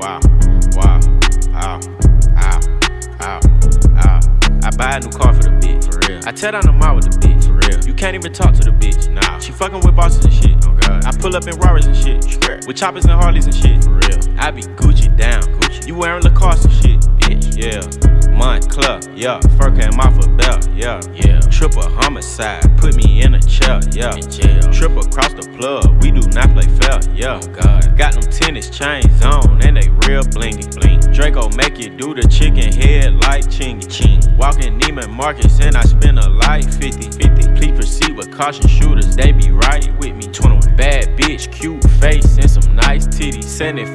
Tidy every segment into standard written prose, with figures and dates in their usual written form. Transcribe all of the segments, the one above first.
wow, wow, ow, ow, ow, ow. I buy a new car for the bitch, for real. I tear down the mall with the bitch, for real. You can't even talk to the bitch, nah. She fucking with bosses and shit, oh god. I pull up in Rarers and shit, with choppers and Harleys and shit, for real. I be Gucci down, Gucci. You wearing Lacoste and shit, bitch, yeah. Montclair, yeah. Fur came off a belt, yeah. Triple homicide, put me in a chair, yeah. Trip across the plug, we do not play fair, yeah. Oh god. Got them tennis chains on and they real blingy. Draco make you do the chicken head like chingy. Walking Neiman Marcus and I spend a light 50. Please proceed with caution, shooters, they be right with me. 21. Bad bitch, cute face and some nice titties.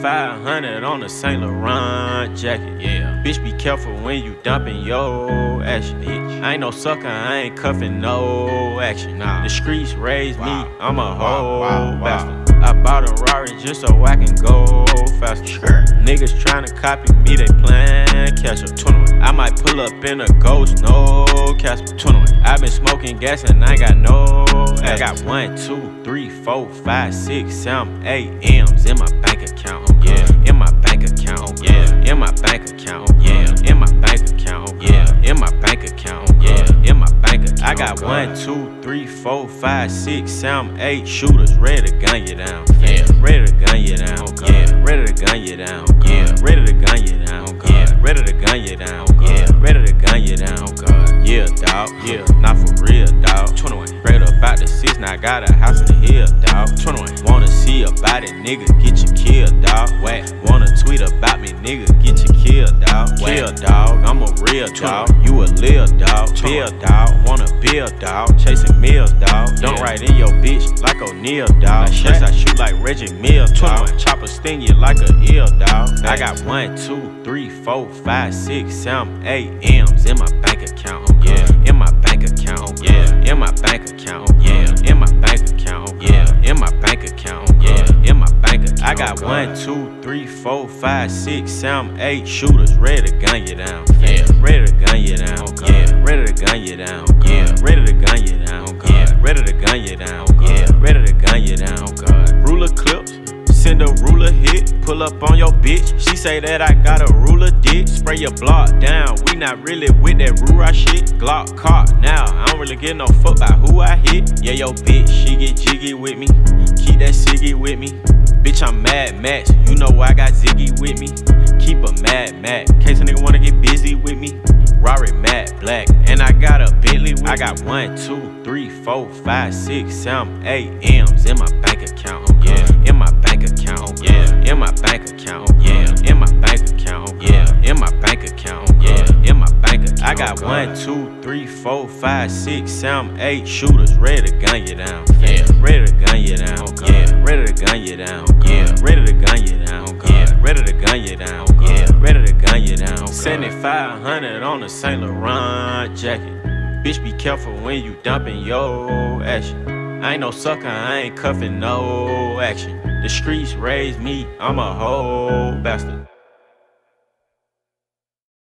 7500 on a Saint Laurent jacket, yeah. Bitch, be careful when you dumping your action, bitch. I ain't no sucker, I ain't cuffing no action. Nah. The streets raised me, I'm a whole bastard. I bought a Rari just so I can go faster. Niggas tryna copy me, they playin' catch up. 21. I might pull up in a Ghost, no Casper. 21. I been smoking gas and I got no ass. I got 1, 2, 3, 4, 5, 6, 7, 8 M's in my bank account. Yeah, in my bank account. Yeah, in my bank account. Yeah, in my bank account. Yeah, in my bank account. Yeah, in my bank account. I got 1, 2, 3, 4, 5, 6, 7, 8 shooters ready to gun you down. Yeah, ready to gun you down. Yeah, ready to gun you down. Yeah, ready to gun you down. Yeah, ready to gun you down. Yeah, ready to gun you down. Yeah, dawg. Yeah, not for real, dawg. 21. Straight up out the 6, now I got a house in the hill, dawg. 21. Wanna see about it, nigga, get you killed, dawg. Whack. Wanna tweet about me, nigga, get you killed, dawg. Kill, dawg. I'm a real dawg. You a lil dawg. Bill, dawg. Wanna build, dawg. Chasing meals, dawg. Don't write in your bitch like O'Neal, dawg. Yes, I shoot like Reggie Mills, dawg. Chopper sting you like a eel, dawg. I got 1, 2, 3, 4, 5, 6, 7, 8 M's in my bank account. Yeah, in my bank account. Yeah, in my bank account. Yeah, in my bank account. Yeah, in my bank account. Yeah, in my bank account. I got 1, 2, 3, 4, 5, 6, 7, 8 shooters ready to gun you down. Yeah, ready to gun you down. Yeah, ready to gun you down. Yeah, ready to gun you down. Yeah, ready to gun you down. Yeah, ready to gun you down. Ruler clips. Send a ruler hit, pull up on your bitch. She say that I got a ruler dick. Spray your block down, we not really with that rura shit. Glock caught now, I don't really give no fuck about who I hit. Yeah, yo bitch, she get jiggy with me. Keep that ciggy with me. Bitch, I'm Mad Max, you know I got Ziggy with me. Keep a Mad Max, case a nigga wanna get busy with me. Rari matte black, and I got a Bentley with me. I got 1, 2, 3, 4, 5, 6, 7, 8 M's in my bank account. Yeah, in my bank account. Yeah, in my bank account. Yeah, in my bank account. Yeah, in my bank account. Yeah, in my bank account. I got 1, 2, 3, 4, 5, 6, 7, 8 shooters ready to gun you down. Yeah, ready to gun you down. Yeah, ready to gun you down. Yeah, ready to gun you down. Yeah, ready to gun you down. Yeah, ready to gun you down. 7500 on a Saint Laurent jacket. Bitch, be careful when you dumping your action. I ain't no sucker, I ain't cuffing no action. The streets raised me, I'm a whole bastard.